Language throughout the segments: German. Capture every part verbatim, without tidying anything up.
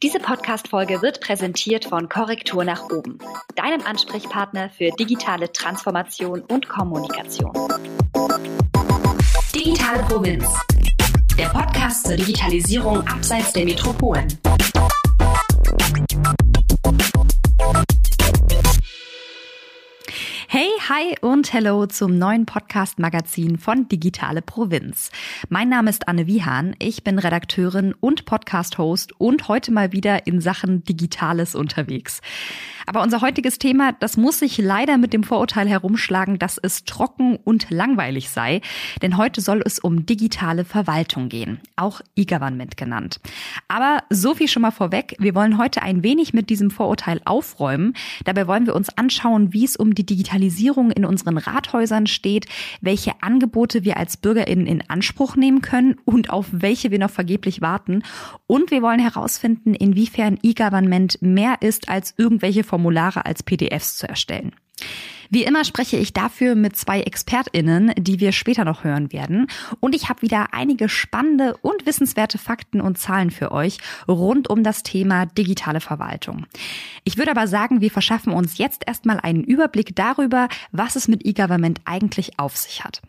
Diese Podcast-Folge wird präsentiert von Korrektur nach oben, deinem Ansprechpartner für digitale Transformation und Kommunikation. Digitale Provinz, der Podcast zur Digitalisierung abseits der Metropolen. Hey, hi und hello zum neuen Podcast-Magazin von Digitale Provinz. Mein Name ist Anne Wiehan, ich bin Redakteurin und Podcast-Host und heute mal wieder in Sachen Digitales unterwegs. Aber unser heutiges Thema, das muss sich leider mit dem Vorurteil herumschlagen, dass es trocken und langweilig sei. Denn heute soll es um digitale Verwaltung gehen, auch E-Government genannt. Aber so viel schon mal vorweg, wir wollen heute ein wenig mit diesem Vorurteil aufräumen. Dabei wollen wir uns anschauen, wie es um die Digitalisierung in unseren Rathäusern steht, welche Angebote wir als BürgerInnen in Anspruch nehmen können und auf welche wir noch vergeblich warten. Und wir wollen herausfinden, inwiefern E-Government mehr ist als irgendwelche Formulare als P D Fs zu erstellen. Wie immer spreche ich dafür mit zwei ExpertInnen, die wir später noch hören werden. Und ich habe wieder einige spannende und wissenswerte Fakten und Zahlen für euch rund um das Thema digitale Verwaltung. Ich würde aber sagen, wir verschaffen uns jetzt erstmal einen Überblick darüber, was es mit E-Government eigentlich auf sich hat.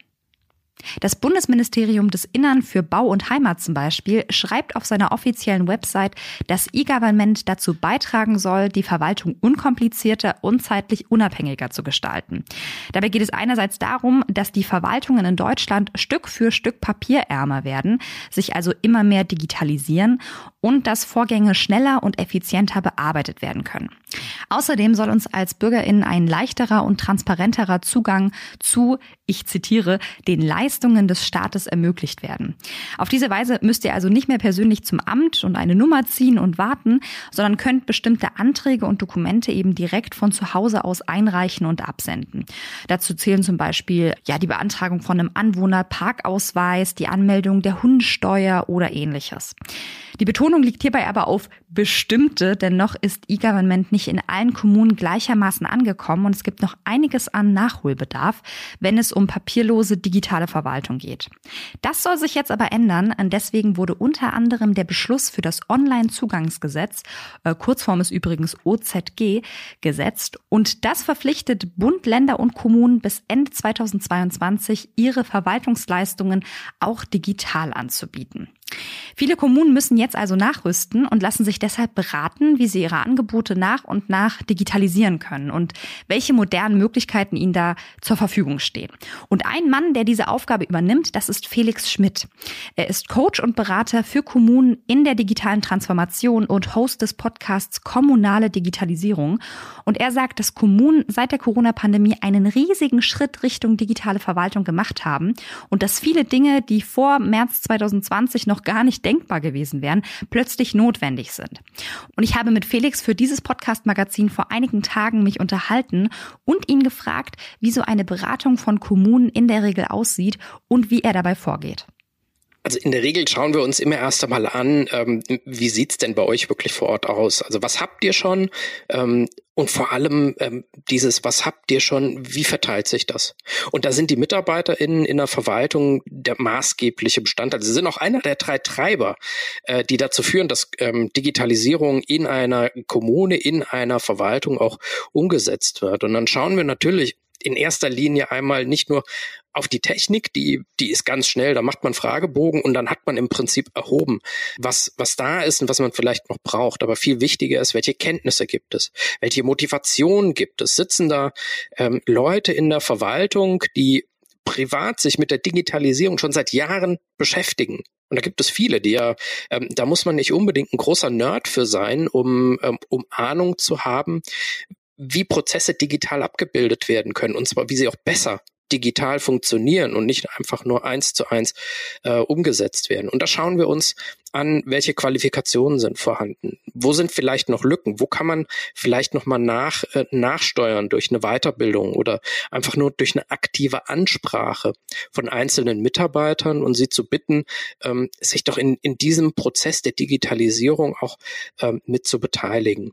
Das Bundesministerium des Innern für Bau und Heimat zum Beispiel schreibt auf seiner offiziellen Website, dass E-Government dazu beitragen soll, die Verwaltung unkomplizierter und zeitlich unabhängiger zu gestalten. Dabei geht es einerseits darum, dass die Verwaltungen in Deutschland Stück für Stück papierärmer werden, sich also immer mehr digitalisieren und dass Vorgänge schneller und effizienter bearbeitet werden können. Außerdem soll uns als BürgerInnen ein leichterer und transparenterer Zugang zu, ich zitiere, den Leistungen des Staates ermöglicht werden. Auf diese Weise müsst ihr also nicht mehr persönlich zum Amt und eine Nummer ziehen und warten, sondern könnt bestimmte Anträge und Dokumente eben direkt von zu Hause aus einreichen und absenden. Dazu zählen zum Beispiel ja die Beantragung von einem Anwohnerparkausweis, die Anmeldung der Hundesteuer oder ähnliches. Die Betonung liegt hierbei aber auf bestimmte, denn noch ist E-Government nicht in allen Kommunen gleichermaßen angekommen und es gibt noch einiges an Nachholbedarf, wenn es um papierlose digitale Verwaltung geht. Das soll sich jetzt aber ändern, deswegen wurde unter anderem der Beschluss für das Online-Zugangsgesetz, äh, Kurzform ist übrigens O Z G, gesetzt und das verpflichtet Bund, Länder und Kommunen bis Ende zweitausendzweiundzwanzig ihre Verwaltungsleistungen auch digital anzubieten. Viele Kommunen müssen jetzt also nachrüsten und lassen sich deshalb beraten, wie sie ihre Angebote nach und nach digitalisieren können und welche modernen Möglichkeiten ihnen da zur Verfügung stehen. Und ein Mann, der diese Aufgabe übernimmt, das ist Felix Schmidt. Er ist Coach und Berater für Kommunen in der digitalen Transformation und Host des Podcasts Kommunale Digitalisierung. Und er sagt, dass Kommunen seit der Corona-Pandemie einen riesigen Schritt Richtung digitale Verwaltung gemacht haben und dass viele Dinge, die vor März zweitausendzwanzig noch gar nicht denkbar gewesen wären, plötzlich notwendig sind. Und ich habe mit Felix für dieses Podcast-Magazin vor einigen Tagen mich unterhalten und ihn gefragt, wie so eine Beratung von Kommunen in der Regel aussieht und wie er dabei vorgeht. Also in der Regel schauen wir uns immer erst einmal an, ähm, wie sieht's denn bei euch wirklich vor Ort aus? Also was habt ihr schon? Ähm, und vor allem ähm, dieses, was habt ihr schon? Wie verteilt sich das? Und da sind die MitarbeiterInnen in der Verwaltung der maßgebliche Bestandteil. Sie sind auch einer der drei Treiber, äh, die dazu führen, dass ähm, Digitalisierung in einer Kommune, in einer Verwaltung auch umgesetzt wird. Und dann schauen wir natürlich in erster Linie einmal nicht nur auf die Technik, die die ist ganz schnell, da macht man Fragebogen und dann hat man im Prinzip erhoben, was was da ist und was man vielleicht noch braucht. Aber viel wichtiger ist, welche Kenntnisse gibt es, welche Motivation gibt es. Sitzen da ähm, Leute in der Verwaltung, die privat sich mit der Digitalisierung schon seit Jahren beschäftigen? Und da gibt es viele, die ja, ähm, da muss man nicht unbedingt ein großer Nerd für sein, um ähm, um Ahnung zu haben, wie Prozesse digital abgebildet werden können, und zwar wie sie auch besser digital funktionieren und nicht einfach nur eins zu eins äh, umgesetzt werden. Und da schauen wir uns an, welche Qualifikationen sind vorhanden. Wo sind vielleicht noch Lücken? Wo kann man vielleicht nochmal nach, äh, nachsteuern durch eine Weiterbildung oder einfach nur durch eine aktive Ansprache von einzelnen Mitarbeitern und sie zu bitten, ähm, sich doch in, in diesem Prozess der Digitalisierung auch ähm, mit zu beteiligen.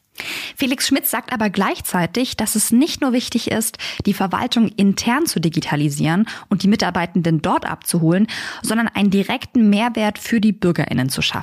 Felix Schmidt sagt aber gleichzeitig, dass es nicht nur wichtig ist, die Verwaltung intern zu digitalisieren und die Mitarbeitenden dort abzuholen, sondern einen direkten Mehrwert für die BürgerInnen zu schaffen.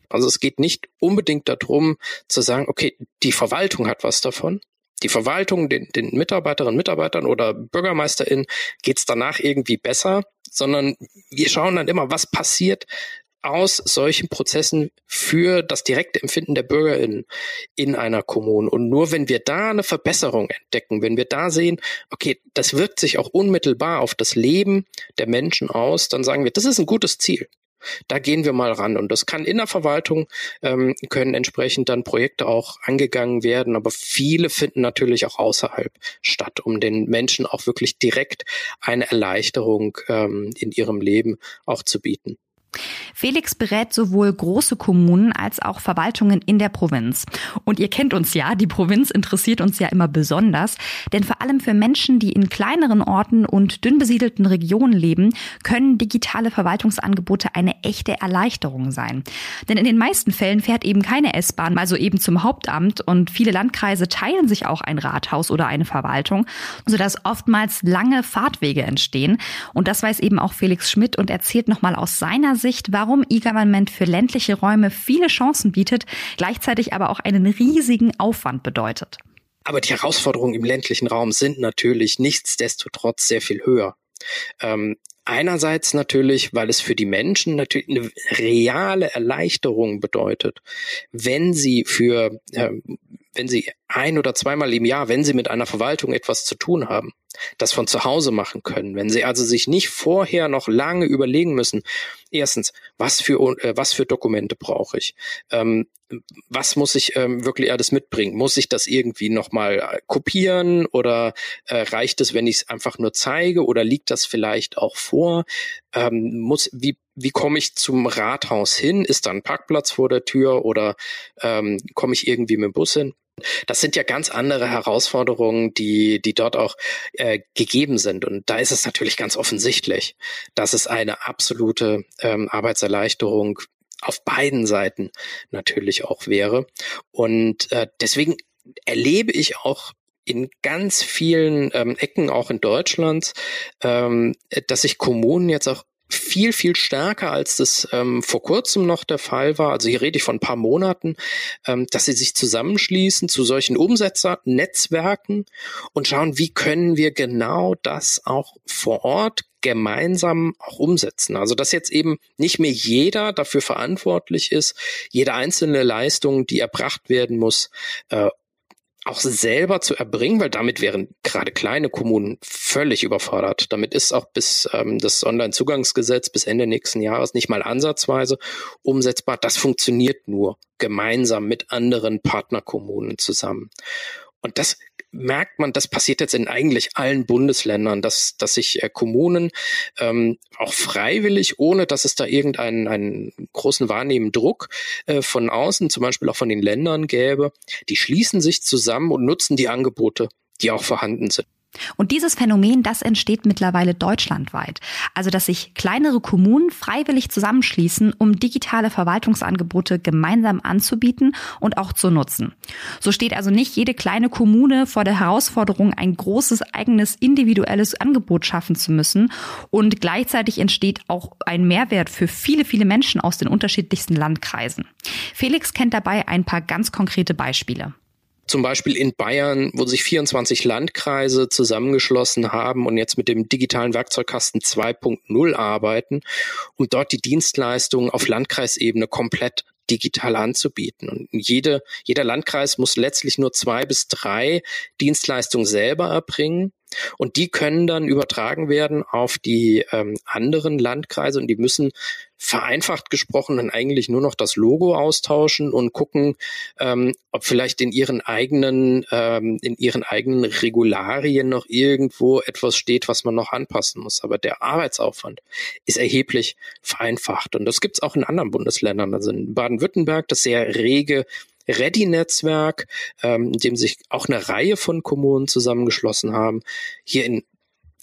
Also es geht nicht unbedingt darum zu sagen, okay, die Verwaltung hat was davon. Die Verwaltung, den, den Mitarbeiterinnen und Mitarbeitern oder BürgermeisterInnen geht es danach irgendwie besser, sondern wir schauen dann immer, was passiert aus solchen Prozessen für das direkte Empfinden der BürgerInnen in einer Kommune. Und nur wenn wir da eine Verbesserung entdecken, wenn wir da sehen, okay, das wirkt sich auch unmittelbar auf das Leben der Menschen aus, dann sagen wir, das ist ein gutes Ziel. Da gehen wir mal ran. Und das kann in der Verwaltung, ähm, können entsprechend dann Projekte auch angegangen werden. Aber viele finden natürlich auch außerhalb statt, um den Menschen auch wirklich direkt eine Erleichterung ähm, in ihrem Leben auch zu bieten. Felix berät sowohl große Kommunen als auch Verwaltungen in der Provinz. Und ihr kennt uns ja, die Provinz interessiert uns ja immer besonders, denn vor allem für Menschen, die in kleineren Orten und dünn besiedelten Regionen leben, können digitale Verwaltungsangebote eine echte Erleichterung sein. Denn in den meisten Fällen fährt eben keine S-Bahn mal so eben zum Hauptamt und viele Landkreise teilen sich auch ein Rathaus oder eine Verwaltung, sodass oftmals lange Fahrtwege entstehen. Und das weiß eben auch Felix Schmidt und erzählt nochmal aus seiner Sicht, warum E-Government für ländliche Räume viele Chancen bietet, gleichzeitig aber auch einen riesigen Aufwand bedeutet. Aber die Herausforderungen im ländlichen Raum sind natürlich nichtsdestotrotz sehr viel höher. Ähm, einerseits natürlich, weil es für die Menschen natürlich eine reale Erleichterung bedeutet, wenn sie für, äh, wenn sie ein- oder zweimal im Jahr, wenn sie mit einer Verwaltung etwas zu tun haben, das von zu Hause machen können. Wenn sie also sich nicht vorher noch lange überlegen müssen, erstens, was für äh, was für Dokumente brauche ich? Ähm, was muss ich ähm, wirklich alles mitbringen? Muss ich das irgendwie nochmal kopieren oder äh, reicht es, wenn ich es einfach nur zeige oder liegt das vielleicht auch vor? Ähm, muss wie Wie komme ich zum Rathaus hin? Ist da ein Parkplatz vor der Tür oder ähm, komme ich irgendwie mit dem Bus hin? Das sind ja ganz andere Herausforderungen, die die dort auch äh, gegeben sind. Und da ist es natürlich ganz offensichtlich, dass es eine absolute ähm, Arbeitserleichterung auf beiden Seiten natürlich auch wäre. Und äh, deswegen erlebe ich auch in ganz vielen ähm, Ecken, auch in Deutschland, ähm, dass sich Kommunen jetzt auch viel, viel stärker, als das ähm, vor kurzem noch der Fall war, also hier rede ich von ein paar Monaten, ähm, dass sie sich zusammenschließen zu solchen Umsetzernetzwerken und schauen, wie können wir genau das auch vor Ort gemeinsam auch umsetzen. Also dass jetzt eben nicht mehr jeder dafür verantwortlich ist, jede einzelne Leistung, die erbracht werden muss, äh, auch selber zu erbringen, weil damit wären gerade kleine Kommunen völlig überfordert. Damit ist auch bis ähm, das Onlinezugangsgesetz bis Ende nächsten Jahres nicht mal ansatzweise umsetzbar. Das funktioniert nur gemeinsam mit anderen Partnerkommunen zusammen. Und das merkt man, das passiert jetzt in eigentlich allen Bundesländern, dass dass sich äh, Kommunen ähm, auch freiwillig, ohne dass es da irgendeinen einen großen wahrnehmenden Druck äh, von außen, zum Beispiel auch von den Ländern gäbe, die schließen sich zusammen und nutzen die Angebote, die auch vorhanden sind. Und dieses Phänomen, das entsteht mittlerweile deutschlandweit. Also, dass sich kleinere Kommunen freiwillig zusammenschließen, um digitale Verwaltungsangebote gemeinsam anzubieten und auch zu nutzen. So steht also nicht jede kleine Kommune vor der Herausforderung, ein großes eigenes individuelles Angebot schaffen zu müssen. Und gleichzeitig entsteht auch ein Mehrwert für viele, viele Menschen aus den unterschiedlichsten Landkreisen. Felix kennt dabei ein paar ganz konkrete Beispiele. Zum Beispiel in Bayern, wo sich vierundzwanzig Landkreise zusammengeschlossen haben und jetzt mit dem digitalen Werkzeugkasten zwei Punkt null arbeiten, um dort die Dienstleistungen auf Landkreisebene komplett digital anzubieten. Und jede, jeder Landkreis muss letztlich nur zwei bis drei Dienstleistungen selber erbringen. Und die können dann übertragen werden auf die ähm, anderen Landkreise und die müssen vereinfacht gesprochen dann eigentlich nur noch das Logo austauschen und gucken, ähm, ob vielleicht in ihren eigenen ähm, in ihren eigenen Regularien noch irgendwo etwas steht, was man noch anpassen muss. Aber der Arbeitsaufwand ist erheblich vereinfacht und das gibt's auch in anderen Bundesländern. Also in Baden-Württemberg das sehr rege Ready-Netzwerk, ähm, in dem sich auch eine Reihe von Kommunen zusammengeschlossen haben. Hier in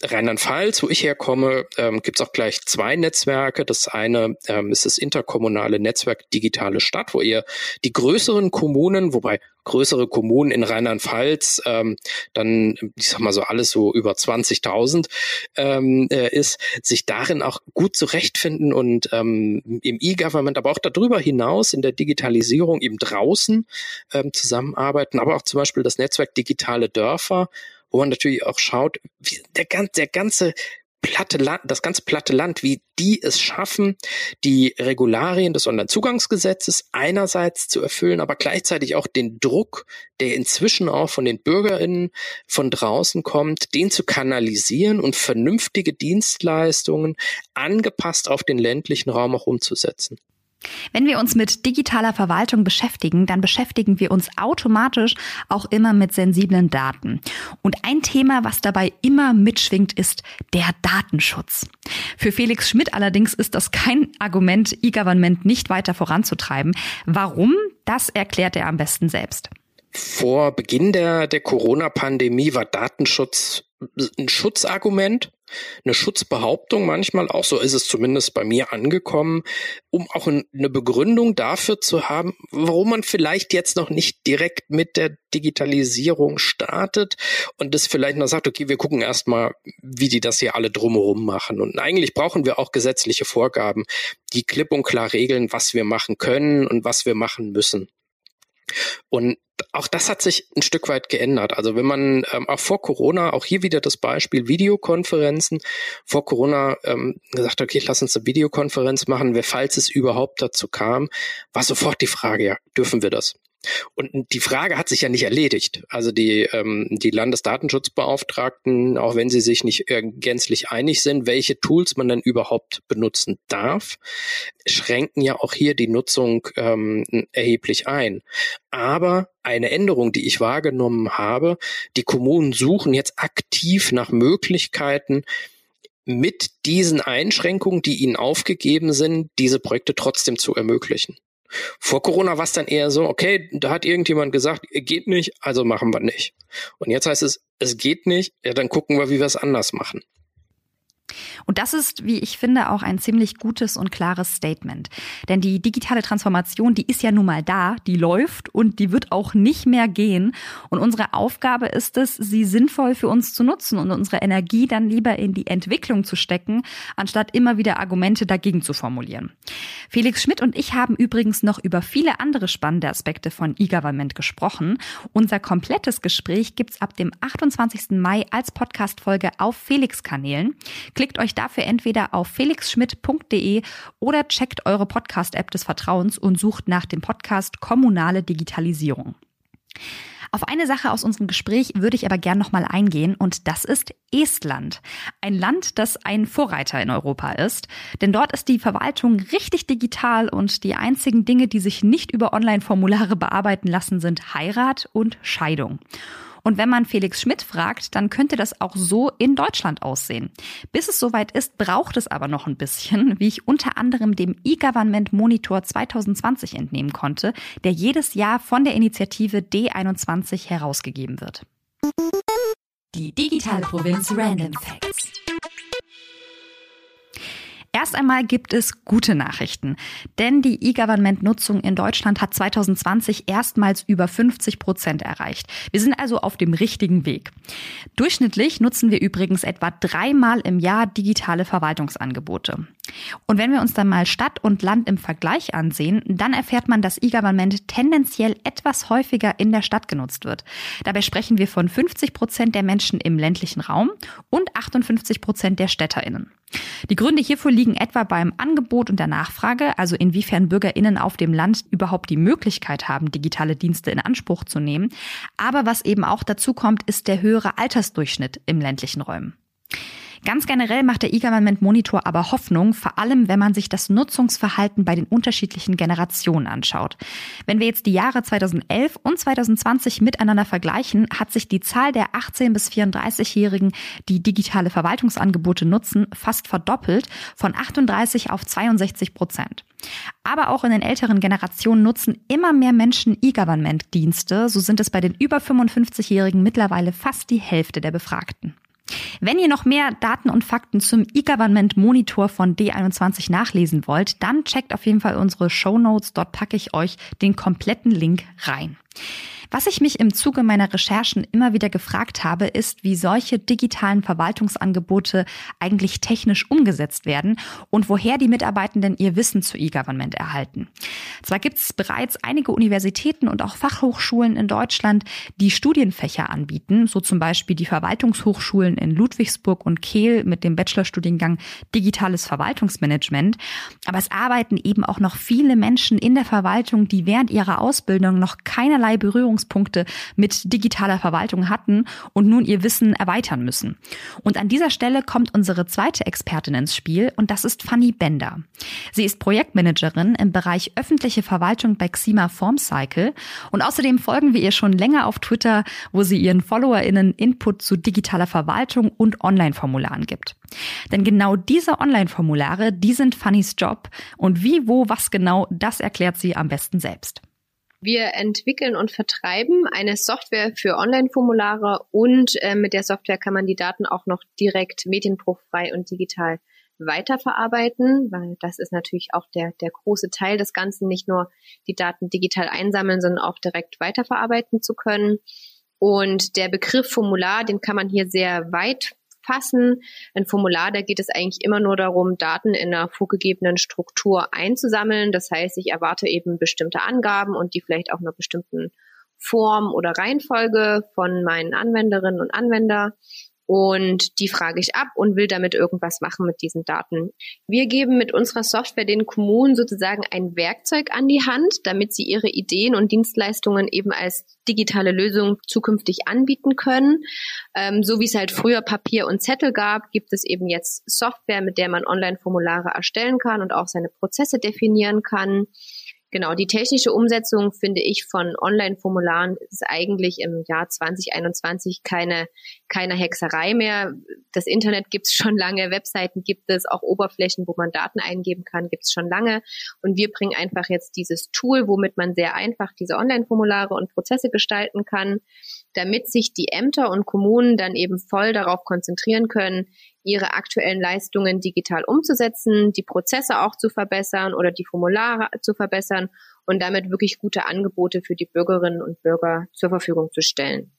Rheinland-Pfalz, wo ich herkomme, ähm, gibt es auch gleich zwei Netzwerke. Das eine ähm, ist das interkommunale Netzwerk Digitale Stadt, wo eher die größeren Kommunen, wobei größere Kommunen in Rheinland-Pfalz ähm, dann, ich sag mal so alles so über zwanzigtausend ähm, äh, ist, sich darin auch gut zurechtfinden und ähm, im E-Government, aber auch darüber hinaus in der Digitalisierung eben draußen ähm, zusammenarbeiten, aber auch zum Beispiel das Netzwerk Digitale Dörfer, wo man natürlich auch schaut, wie der, der ganze platte Land, das ganze platte Land, wie die es schaffen, die Regularien des Onlinezugangsgesetzes einerseits zu erfüllen, aber gleichzeitig auch den Druck, der inzwischen auch von den BürgerInnen von draußen kommt, den zu kanalisieren und vernünftige Dienstleistungen angepasst auf den ländlichen Raum auch umzusetzen. Wenn wir uns mit digitaler Verwaltung beschäftigen, dann beschäftigen wir uns automatisch auch immer mit sensiblen Daten. Und ein Thema, was dabei immer mitschwingt, ist der Datenschutz. Für Felix Schmidt allerdings ist das kein Argument, E-Government nicht weiter voranzutreiben. Warum? Das erklärt er am besten selbst. Vor Beginn der, der Corona-Pandemie war Datenschutz ein Schutzargument, eine Schutzbehauptung manchmal auch, so ist es zumindest bei mir angekommen, um auch eine Begründung dafür zu haben, warum man vielleicht jetzt noch nicht direkt mit der Digitalisierung startet und das vielleicht noch sagt, okay, wir gucken erstmal, wie die das hier alle drumherum machen. Und eigentlich brauchen wir auch gesetzliche Vorgaben, die klipp und klar regeln, was wir machen können und was wir machen müssen. Und auch das hat sich ein Stück weit geändert. Also wenn man ähm, auch vor Corona, auch hier wieder das Beispiel Videokonferenzen, vor Corona ähm, gesagt hat, okay, lass uns eine Videokonferenz machen, falls es überhaupt dazu kam, war sofort die Frage, ja, dürfen wir das? Und die Frage hat sich ja nicht erledigt. Also die, ähm, die Landesdatenschutzbeauftragten, auch wenn sie sich nicht äh, gänzlich einig sind, welche Tools man denn überhaupt benutzen darf, schränken ja auch hier die Nutzung ähm, erheblich ein. Aber eine Änderung, die ich wahrgenommen habe, die Kommunen suchen jetzt aktiv nach Möglichkeiten, mit diesen Einschränkungen, die ihnen aufgegeben sind, diese Projekte trotzdem zu ermöglichen. Vor Corona war es dann eher so, okay, da hat irgendjemand gesagt, geht nicht, also machen wir nicht. Und jetzt heißt es, es geht nicht, ja, dann gucken wir, wie wir es anders machen. Und das ist, wie ich finde, auch ein ziemlich gutes und klares Statement. Denn die digitale Transformation, die ist ja nun mal da, die läuft und die wird auch nicht mehr gehen. Und unsere Aufgabe ist es, sie sinnvoll für uns zu nutzen und unsere Energie dann lieber in die Entwicklung zu stecken, anstatt immer wieder Argumente dagegen zu formulieren. Felix Schmidt und ich haben übrigens noch über viele andere spannende Aspekte von E-Government gesprochen. Unser komplettes Gespräch gibt's ab dem achtundzwanzigsten Mai als Podcast-Folge auf Felix-Kanälen. Klickt euch dafür entweder auf felix schmidt punkt de oder checkt eure Podcast-App des Vertrauens und sucht nach dem Podcast Kommunale Digitalisierung. Auf eine Sache aus unserem Gespräch würde ich aber gern nochmal eingehen und das ist Estland. Ein Land, das ein Vorreiter in Europa ist, denn dort ist die Verwaltung richtig digital und die einzigen Dinge, die sich nicht über Online-Formulare bearbeiten lassen, sind Heirat und Scheidung. Und wenn man Felix Schmidt fragt, dann könnte das auch so in Deutschland aussehen. Bis es soweit ist, braucht es aber noch ein bisschen, wie ich unter anderem dem E-Government Monitor zwanzig zwanzig entnehmen konnte, der jedes Jahr von der Initiative D einundzwanzig herausgegeben wird. Die digitale Provinz Random Facts. Erst einmal gibt es gute Nachrichten, denn die E-Government-Nutzung in Deutschland hat zwanzig zwanzig erstmals über fünfzig Prozent erreicht. Wir sind also auf dem richtigen Weg. Durchschnittlich nutzen wir übrigens etwa dreimal im Jahr digitale Verwaltungsangebote. Und wenn wir uns dann mal Stadt und Land im Vergleich ansehen, dann erfährt man, dass E-Government tendenziell etwas häufiger in der Stadt genutzt wird. Dabei sprechen wir von fünfzig Prozent der Menschen im ländlichen Raum und achtundfünfzig Prozent der StädterInnen. Die Gründe hierfür liegen etwa beim Angebot und der Nachfrage, also inwiefern BürgerInnen auf dem Land überhaupt die Möglichkeit haben, digitale Dienste in Anspruch zu nehmen. Aber was eben auch dazu kommt, ist der höhere Altersdurchschnitt im ländlichen Räumen. Ganz generell macht der E-Government Monitor aber Hoffnung, vor allem wenn man sich das Nutzungsverhalten bei den unterschiedlichen Generationen anschaut. Wenn wir jetzt die Jahre zweitausendelf und zwanzig zwanzig miteinander vergleichen, hat sich die Zahl der achtzehn- bis vierunddreißigjährigen, die digitale Verwaltungsangebote nutzen, fast verdoppelt, von achtunddreißig auf zweiundsechzig Prozent. Aber auch in den älteren Generationen nutzen immer mehr Menschen E-Government-Dienste. So sind es bei den über fünfundfünfzigjährigen mittlerweile fast die Hälfte der Befragten. Wenn ihr noch mehr Daten und Fakten zum E-Government Monitor von D einundzwanzig nachlesen wollt, dann checkt auf jeden Fall unsere Shownotes. Dort packe ich euch den kompletten Link rein. Was ich mich im Zuge meiner Recherchen immer wieder gefragt habe, ist, wie solche digitalen Verwaltungsangebote eigentlich technisch umgesetzt werden und woher die Mitarbeitenden ihr Wissen zu E-Government erhalten. Zwar gibt es bereits einige Universitäten und auch Fachhochschulen in Deutschland, die Studienfächer anbieten, so zum Beispiel die Verwaltungshochschulen in Ludwigsburg und Kehl mit dem Bachelorstudiengang Digitales Verwaltungsmanagement. Aber es arbeiten eben auch noch viele Menschen in der Verwaltung, die während ihrer Ausbildung noch keinerlei Berührungspunkte mit digitaler Verwaltung hatten und nun ihr Wissen erweitern müssen. Und an dieser Stelle kommt unsere zweite Expertin ins Spiel und das ist Fanny Bender. Sie ist Projektmanagerin im Bereich öffentliche Verwaltung bei Xima Formcycle und außerdem folgen wir ihr schon länger auf Twitter, wo sie ihren FollowerInnen Input zu digitaler Verwaltung und Online-Formularen gibt. Denn genau diese Online-Formulare, die sind Fannys Job und wie, wo, was genau, das erklärt sie am besten selbst. Wir entwickeln und vertreiben eine Software für Online-Formulare und äh, mit der Software kann man die Daten auch noch direkt medienbruchfrei und digital weiterverarbeiten, weil das ist natürlich auch der, der große Teil des Ganzen, nicht nur die Daten digital einsammeln, sondern auch direkt weiterverarbeiten zu können. Und der Begriff Formular, den kann man hier sehr weit fassen. Ein Formular, da geht es eigentlich immer nur darum, Daten in einer vorgegebenen Struktur einzusammeln. Das heißt, ich erwarte eben bestimmte Angaben und die vielleicht auch in einer bestimmten Form oder Reihenfolge von meinen Anwenderinnen und Anwender. Und die frage ich ab und will damit irgendwas machen mit diesen Daten. Wir geben mit unserer Software den Kommunen sozusagen ein Werkzeug an die Hand, damit sie ihre Ideen und Dienstleistungen eben als digitale Lösung zukünftig anbieten können. Ähm, so wie es halt früher Papier und Zettel gab, gibt es eben jetzt Software, mit der man Online-Formulare erstellen kann und auch seine Prozesse definieren kann. Genau, die technische Umsetzung, finde ich, von Online-Formularen ist eigentlich im Jahr zwanzig einundzwanzig keine, keine Hexerei mehr. Das Internet gibt es schon lange, Webseiten gibt es, auch Oberflächen, wo man Daten eingeben kann, gibt es schon lange. Und wir bringen einfach jetzt dieses Tool, womit man sehr einfach diese Online-Formulare und Prozesse gestalten kann, damit sich die Ämter und Kommunen dann eben voll darauf konzentrieren können, ihre aktuellen Leistungen digital umzusetzen, die Prozesse auch zu verbessern oder die Formulare zu verbessern und damit wirklich gute Angebote für die Bürgerinnen und Bürger zur Verfügung zu stellen.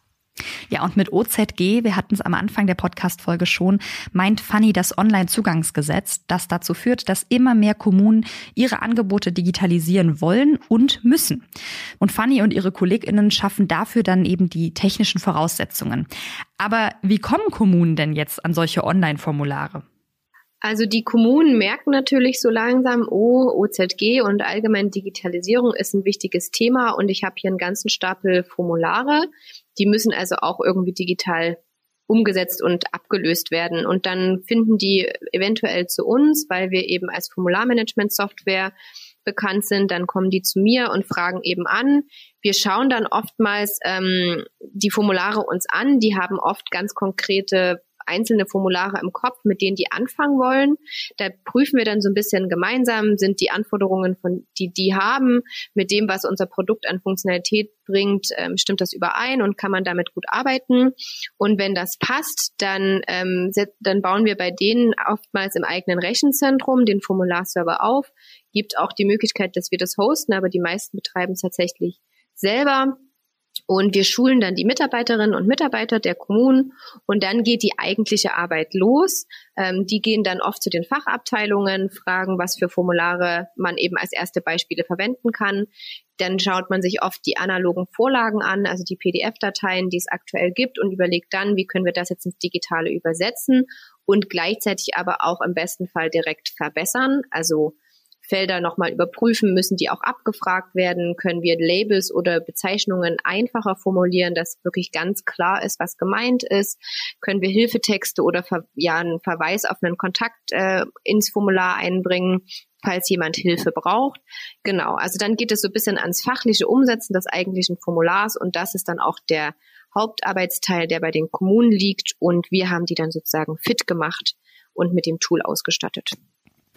Ja, und mit O Z G, wir hatten es am Anfang der Podcast-Folge schon, meint Fanny das Online-Zugangsgesetz, das dazu führt, dass immer mehr Kommunen ihre Angebote digitalisieren wollen und müssen. Und Fanny und ihre KollegInnen schaffen dafür dann eben die technischen Voraussetzungen. Aber wie kommen Kommunen denn jetzt an solche Online-Formulare? Also die Kommunen merken natürlich so langsam, oh, O Z G und allgemein Digitalisierung ist ein wichtiges Thema und ich habe hier einen ganzen Stapel Formulare. Die müssen also auch irgendwie digital umgesetzt und abgelöst werden. Und dann finden die eventuell zu uns, weil wir eben als Formularmanagement-Software bekannt sind. Dann kommen die zu mir und fragen eben an. Wir schauen dann oftmals ähm, die Formulare uns an. Die haben oft ganz konkrete einzelne Formulare im Kopf, mit denen die anfangen wollen. Da prüfen wir dann so ein bisschen gemeinsam, sind die Anforderungen, von die die haben, mit dem, was unser Produkt an Funktionalität bringt, ähm, stimmt das überein und kann man damit gut arbeiten. Und wenn das passt, dann, ähm, dann bauen wir bei denen oftmals im eigenen Rechenzentrum den Formularserver auf. Gibt auch die Möglichkeit, dass wir das hosten, aber die meisten betreiben es tatsächlich selber. Und wir schulen dann die Mitarbeiterinnen und Mitarbeiter der Kommunen und dann geht die eigentliche Arbeit los. Ähm, die gehen dann oft zu den Fachabteilungen, fragen, was für Formulare man eben als erste Beispiele verwenden kann. Dann schaut man sich oft die analogen Vorlagen an, also die P D F-Dateien, die es aktuell gibt und überlegt dann, wie können wir das jetzt ins Digitale übersetzen und gleichzeitig aber auch im besten Fall direkt verbessern, also Felder nochmal überprüfen, müssen die auch abgefragt werden, können wir Labels oder Bezeichnungen einfacher formulieren, dass wirklich ganz klar ist, was gemeint ist, können wir Hilfetexte oder ver- ja, einen Verweis auf einen Kontakt äh, ins Formular einbringen, falls jemand Hilfe braucht. Genau, also dann geht es so ein bisschen ans fachliche Umsetzen des eigentlichen Formulars und das ist dann auch der Hauptarbeitsteil, der bei den Kommunen liegt und wir haben die dann sozusagen fit gemacht und mit dem Tool ausgestattet.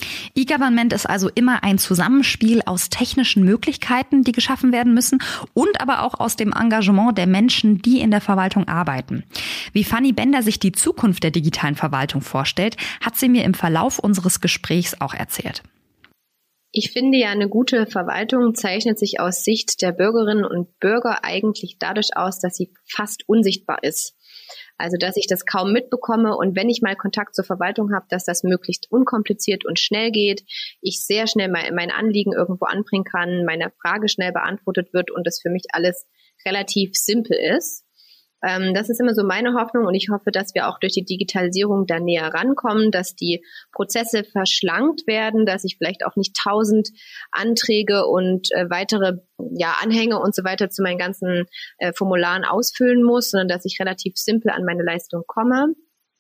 E-Government ist also immer ein Zusammenspiel aus technischen Möglichkeiten, die geschaffen werden müssen und aber auch aus dem Engagement der Menschen, die in der Verwaltung arbeiten. Wie Fanny Bender sich die Zukunft der digitalen Verwaltung vorstellt, hat sie mir im Verlauf unseres Gesprächs auch erzählt. Ich finde ja, eine gute Verwaltung zeichnet sich aus Sicht der Bürgerinnen und Bürger eigentlich dadurch aus, dass sie fast unsichtbar ist. Also, dass ich das kaum mitbekomme und wenn ich mal Kontakt zur Verwaltung habe, dass das möglichst unkompliziert und schnell geht, ich sehr schnell mein, mein Anliegen irgendwo anbringen kann, meine Frage schnell beantwortet wird und das für mich alles relativ simpel ist. Ähm, das ist immer so meine Hoffnung und ich hoffe, dass wir auch durch die Digitalisierung da näher rankommen, dass die Prozesse verschlankt werden, dass ich vielleicht auch nicht tausend Anträge und äh, weitere ja, Anhänge und so weiter zu meinen ganzen äh, Formularen ausfüllen muss, sondern dass ich relativ simpel an meine Leistung komme.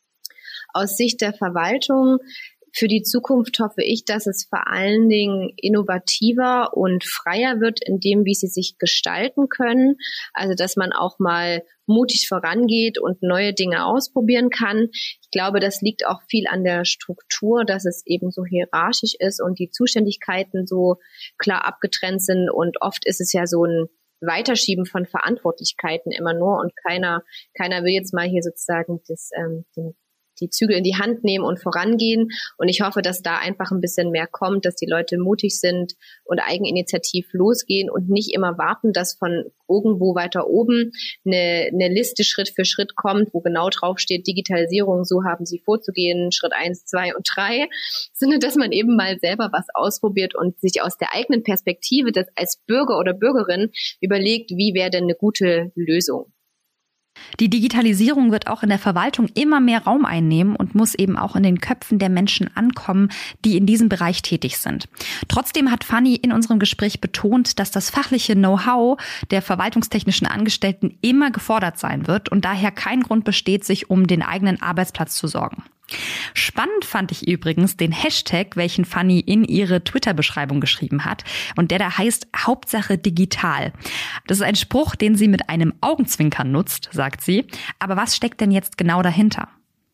Aus Sicht der Verwaltung für die Zukunft hoffe ich, dass es vor allen Dingen innovativer und freier wird in dem, wie sie sich gestalten können. Also, dass man auch mal mutig vorangeht und neue Dinge ausprobieren kann. Ich glaube, das liegt auch viel an der Struktur, dass es eben so hierarchisch ist und die Zuständigkeiten so klar abgetrennt sind. Und oft ist es ja so ein Weiterschieben von Verantwortlichkeiten immer nur und keiner, keiner will jetzt mal hier sozusagen das, ähm, den die Zügel in die Hand nehmen und vorangehen. Und ich hoffe, dass da einfach ein bisschen mehr kommt, dass die Leute mutig sind und eigeninitiativ losgehen und nicht immer warten, dass von irgendwo weiter oben eine, eine Liste Schritt für Schritt kommt, wo genau drauf steht, Digitalisierung, so haben sie vorzugehen, Schritt eins, zwei und drei, sondern dass man eben mal selber was ausprobiert und sich aus der eigenen Perspektive das als Bürger oder Bürgerin überlegt, wie wäre denn eine gute Lösung. Die Digitalisierung wird auch in der Verwaltung immer mehr Raum einnehmen und muss eben auch in den Köpfen der Menschen ankommen, die in diesem Bereich tätig sind. Trotzdem hat Fanny in unserem Gespräch betont, dass das fachliche Know-how der verwaltungstechnischen Angestellten immer gefordert sein wird und daher kein Grund besteht, sich um den eigenen Arbeitsplatz zu sorgen. Spannend fand ich übrigens den Hashtag, welchen Fanny in ihre Twitter-Beschreibung geschrieben hat und der da heißt Hauptsache digital. Das ist ein Spruch, den sie mit einem Augenzwinkern nutzt, sagt sie. Aber was steckt denn jetzt genau dahinter?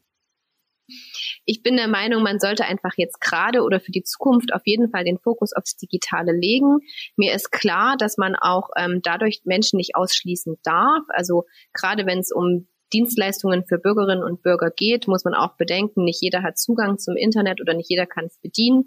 Ich bin der Meinung, man sollte einfach jetzt gerade oder für die Zukunft auf jeden Fall den Fokus aufs Digitale legen. Mir ist klar, dass man auch ähm, dadurch Menschen nicht ausschließen darf. Also gerade wenn es um Dienstleistungen für Bürgerinnen und Bürger geht, muss man auch bedenken, nicht jeder hat Zugang zum Internet oder nicht jeder kann es bedienen.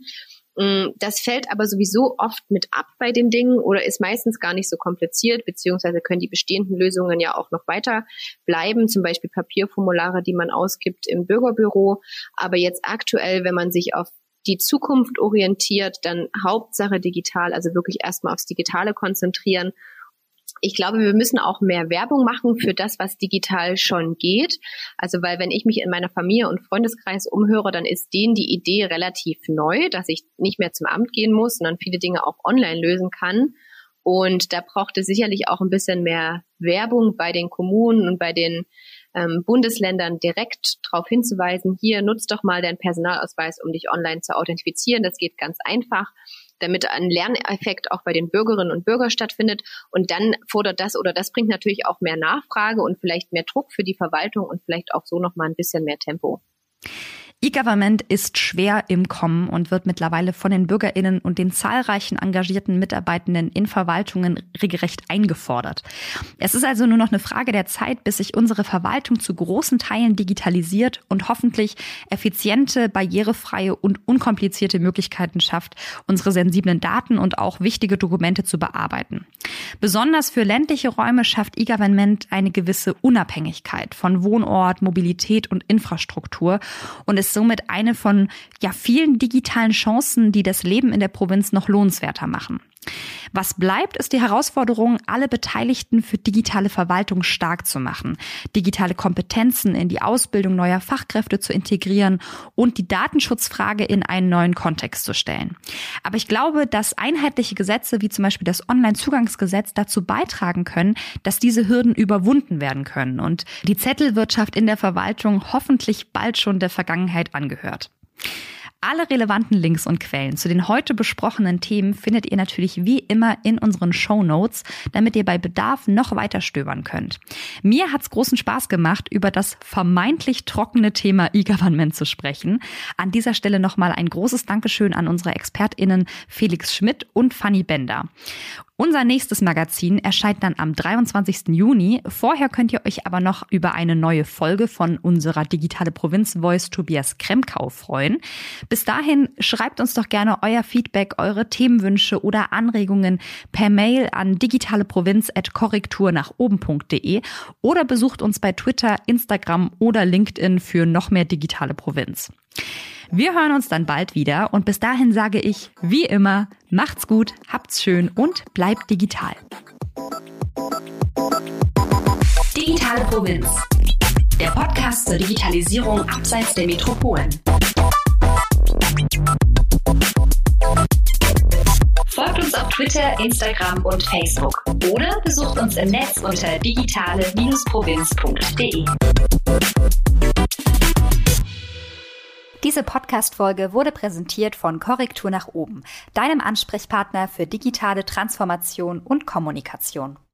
Das fällt aber sowieso oft mit ab bei den Dingen oder ist meistens gar nicht so kompliziert, beziehungsweise können die bestehenden Lösungen ja auch noch weiter bleiben, zum Beispiel Papierformulare, die man ausgibt im Bürgerbüro. Aber jetzt aktuell, wenn man sich auf die Zukunft orientiert, dann Hauptsache digital, also wirklich erstmal aufs Digitale konzentrieren. Ich glaube, wir müssen auch mehr Werbung machen für das, was digital schon geht. Also, weil wenn ich mich in meiner Familie und Freundeskreis umhöre, dann ist denen die Idee relativ neu, dass ich nicht mehr zum Amt gehen muss, sondern viele Dinge auch online lösen kann. Und da braucht es sicherlich auch ein bisschen mehr Werbung bei den Kommunen und bei den ähm, Bundesländern direkt darauf hinzuweisen, hier, nutz doch mal deinen Personalausweis, um dich online zu authentifizieren. Das geht ganz einfach, damit ein Lerneffekt auch bei den Bürgerinnen und Bürgern stattfindet. Und dann fordert das oder das bringt natürlich auch mehr Nachfrage und vielleicht mehr Druck für die Verwaltung und vielleicht auch so nochmal ein bisschen mehr Tempo. E-Government ist schwer im Kommen und wird mittlerweile von den BürgerInnen und den zahlreichen engagierten Mitarbeitenden in Verwaltungen regelrecht eingefordert. Es ist also nur noch eine Frage der Zeit, bis sich unsere Verwaltung zu großen Teilen digitalisiert und hoffentlich effiziente, barrierefreie und unkomplizierte Möglichkeiten schafft, unsere sensiblen Daten und auch wichtige Dokumente zu bearbeiten. Besonders für ländliche Räume schafft E-Government eine gewisse Unabhängigkeit von Wohnort, Mobilität und Infrastruktur und ist somit eine von ja vielen digitalen Chancen, die das Leben in der Provinz noch lohnenswerter machen. Was bleibt, ist die Herausforderung, alle Beteiligten für digitale Verwaltung stark zu machen, digitale Kompetenzen in die Ausbildung neuer Fachkräfte zu integrieren und die Datenschutzfrage in einen neuen Kontext zu stellen. Aber ich glaube, dass einheitliche Gesetze wie zum Beispiel das Onlinezugangsgesetz dazu beitragen können, dass diese Hürden überwunden werden können und die Zettelwirtschaft in der Verwaltung hoffentlich bald schon der Vergangenheit angehört. Alle relevanten Links und Quellen zu den heute besprochenen Themen findet ihr natürlich wie immer in unseren Shownotes, damit ihr bei Bedarf noch weiter stöbern könnt. Mir hat's großen Spaß gemacht, über das vermeintlich trockene Thema E-Government zu sprechen. An dieser Stelle nochmal ein großes Dankeschön an unsere ExpertInnen Felix Schmidt und Fanny Bender. Unser nächstes Magazin erscheint dann am dreiundzwanzigsten Juni. Vorher könnt ihr euch aber noch über eine neue Folge von unserer Digitale Provinz Voice Tobias Kremkau freuen. Bis dahin schreibt uns doch gerne euer Feedback, eure Themenwünsche oder Anregungen per Mail an digitaleprovinz at korrektur nach oben punkt de oder besucht uns bei Twitter, Instagram oder LinkedIn für noch mehr digitale Provinz. Wir hören uns dann bald wieder und bis dahin sage ich, wie immer, macht's gut, habt's schön und bleibt digital. Digitale Provinz. Der Podcast zur Digitalisierung abseits der Metropolen. Folgt uns auf Twitter, Instagram und Facebook oder besucht uns im Netz unter digitale Provinz punkt de. Diese Podcast-Folge wurde präsentiert von Korrektur nach oben, deinem Ansprechpartner für digitale Transformation und Kommunikation.